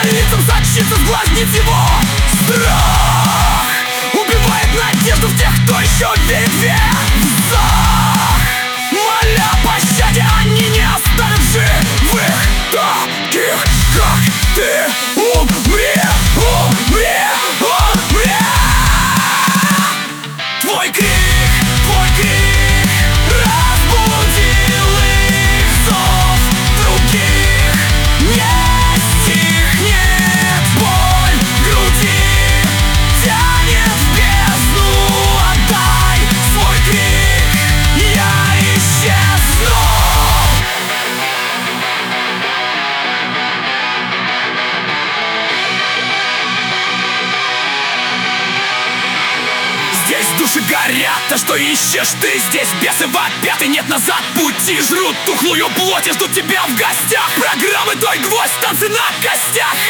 лицам сочится с глазниц его страх. Убивает надежду в тех, кто еще верит в вверх. Моля о пощаде, они не оставят живых таких, как ты. Умри, умри, умри. Твой крик разбудил их зов. Других не стихнет боль в груди, тянет в бездну. Отдай свой крик, я исчезну. Здесь души горят, а что ищешь ты? Здесь бесы вопят и нет назад пути. Жрут тухлую плоть и ждут тебя в гостях. Программы «Той гвоздь», танцы на костях.